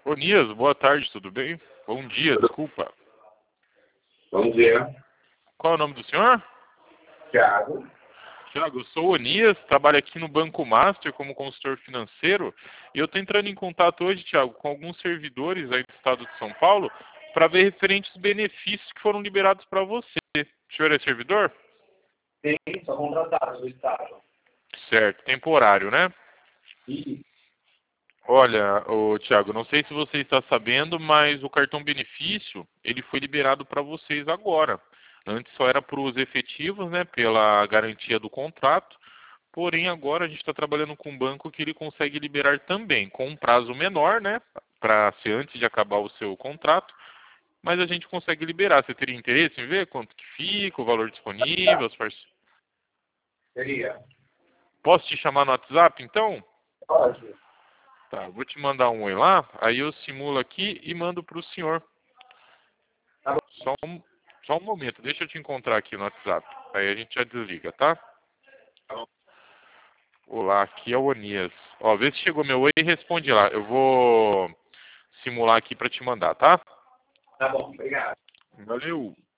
Ô Nias, boa tarde, tudo bem? Bom dia, desculpa. Bom dia, Qual é o nome do senhor? Thiago. Tiago, eu sou o Onias, trabalho aqui no Banco Master como consultor financeiro e eu estou entrando em contato hoje, Tiago, com alguns servidores aí do estado de São Paulo para ver referentes aos benefícios que foram liberados para você. O senhor é servidor? Sim, sou contratado do Estado. Certo, temporário, né? E Olha, Tiago, não sei se você está sabendo, mas o cartão benefício, ele foi liberado para vocês agora. Antes só era para os efetivos, né, pela garantia do contrato. Porém, agora a gente está trabalhando com um banco que ele consegue liberar também, com um prazo menor, né, para ser antes de acabar o seu contrato. Mas a gente consegue liberar. Você teria interesse em ver quanto que fica, o valor disponível, seria? Posso te chamar no WhatsApp, então? Pode. Tá, vou te mandar um oi lá, aí eu simulo aqui e mando para o senhor. Tá bom. Só um momento, deixa eu te encontrar aqui no WhatsApp. Aí a gente já desliga, tá? Tá bom. Olá, aqui é o Onias. Ó, vê se chegou meu oi e responde lá. Eu vou simular aqui para te mandar, tá? Tá bom, obrigado. Valeu!